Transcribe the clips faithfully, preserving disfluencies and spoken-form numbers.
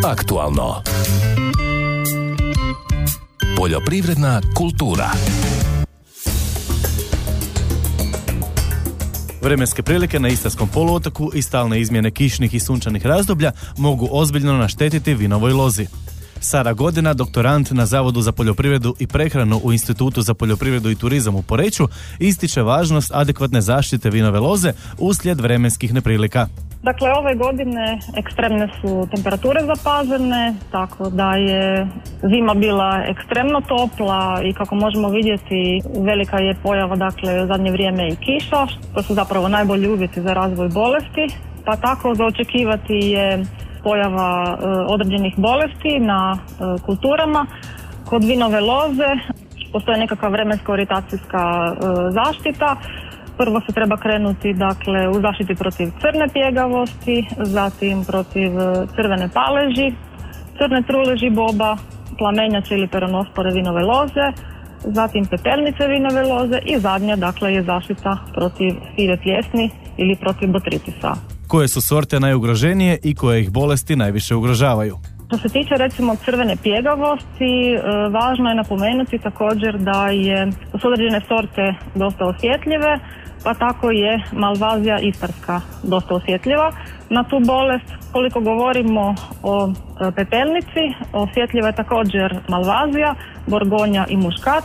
Aktualno. Poljoprivredna kultura. Vremenske prilike na Istarskom poluotoku i stalne izmjene kišnih i sunčanih razdoblja mogu ozbiljno naštetiti vinovoj lozi. Sara Godina, doktorant na Zavodu za poljoprivredu i prehranu u Institutu za poljoprivredu i turizam u Poreču, ističe važnost adekvatne zaštite vinove loze uslijed vremenskih neprilika. Dakle, ove godine ekstremne su temperature zapažene, tako da je zima bila ekstremno topla i kako možemo vidjeti velika je pojava, dakle, u zadnje vrijeme i kiša, to su zapravo najbolji uvjeti za razvoj bolesti, pa tako za očekivati je pojava e, određenih bolesti na e, kulturama. Kod vinove loze postoji nekakva vremenska orijentacijska e, zaštita. Prvo se treba krenuti, dakle, u zaštiti protiv crne pjegavosti, zatim protiv crvene paleži, crne truleži boba, plamenjače ili peronospore vinove loze, zatim pepelnice vinove loze i zadnja, dakle, je zaštita protiv sive pljesni ili protiv botritisa. Koje su sorte najugroženije i koje ih bolesti najviše ugrožavaju? Što se tiče, recimo, crvene pjegavosti, važno je napomenuti također da je, su određene sorte dosta osjetljive, pa tako je Malvazija istarska dosta osjetljiva na tu bolest. Koliko govorimo o pepelnici, osjetljiva je također Malvazija, Borgonja i Muškat,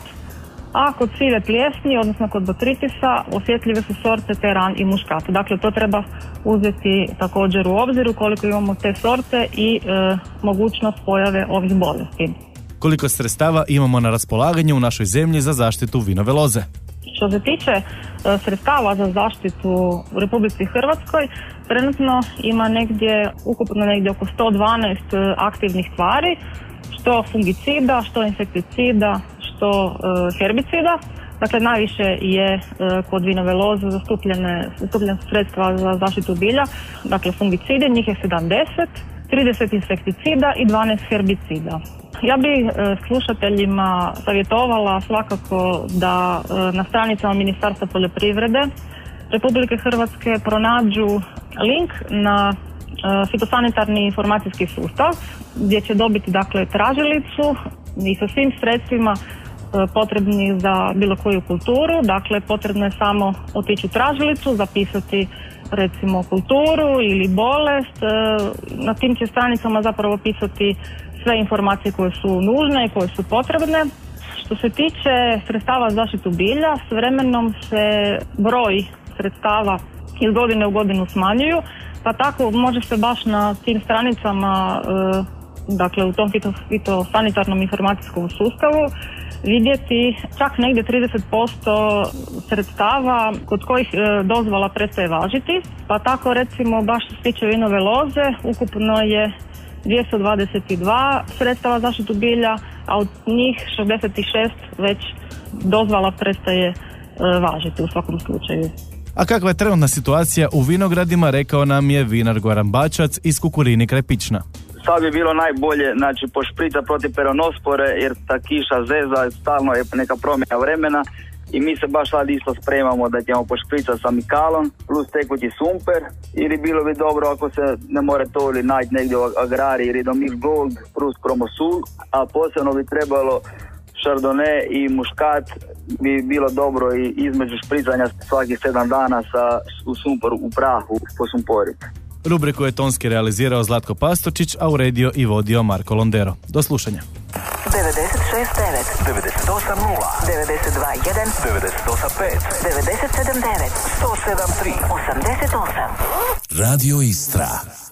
a kod sive pljesni, odnosno kod botritisa, osjetljive su sorte Teran i Muškat. Dakle, to treba uzeti također u obzir koliko imamo te sorte i e, mogućnost pojave ovih bolesti. Koliko sredstava imamo na raspolaganju u našoj zemlji za zaštitu vinove loze? Što se tiče e, sredstava za zaštitu u Republici Hrvatskoj, trenutno ima negdje, ukupno negdje oko sto dvanaest e, aktivnih tvari, što fungicida, što insekticida, što e, herbicida. Dakle, najviše je e, kod vinove loze zastupljene, zastupljene sredstva za zaštitu bilja, dakle fungicide, njih je sedamdeset, trideset insekticida i dvanaest herbicida. Ja bih e, slušateljima savjetovala svakako da e, na stranicama Ministarstva poljoprivrede Republike Hrvatske pronađu link na e, fitosanitarni informacijski sustav gdje će dobiti, dakle, tražilicu i sa svim sredstvima e, potrebni za bilo koju kulturu. Dakle, potrebno je samo otići u tražilicu, zapisati recimo kulturu ili bolest. E, na tim će stranicama zapravo pisati sve informacije koje su nužne i koje su potrebne. Što se tiče sredstava za zaštitu bilja, s vremenom se broj sredstava iz godine u godinu smanjuju, pa tako može se baš na tim stranicama, e, dakle u tom fitosanitarnom informacijskom sustavu, vidjeti čak negdje trideset posto sredstava kod kojih e, dozvola prestaje važiti, pa tako recimo baš što se tiče vinove loze, ukupno je dvjesto dvadeset dva sredstava za zaštitu bilja, a od njih šezdeset šest već dozvola prestaje e, važiti u svakom slučaju. A kakva je trenutna situacija u vinogradima, rekao nam je vinar Goran Bačac iz Kukurini kraj Pična. Sad bi bilo najbolje, znači, pošprica protiv peronospore, jer ta kiša zeza, stalno je neka promjena vremena i mi se baš sad isto spremamo da ćemo pošpricati sa mikalom plus tekući sumper, ili bilo bi dobro ako se ne more to ili naći negdje u agrari, Ridomil Gold plus Kromosul, a posebno bi trebalo Chardonnay i Muškat, bi bilo dobro i između špricanja svakih sedam dana sa, u sumporu, u prahu po sumporiti. Rubriku je tonski realizirao Zlatko Pastorčić, a uredio i vodio Marko Londero. Do slušanja. devedeset šest devet, devedeset osam nula, devedeset dva jedan, devedeset osam pet, devedeset sedam devet, sto sedam tri, osamdeset osam. Radio Istra.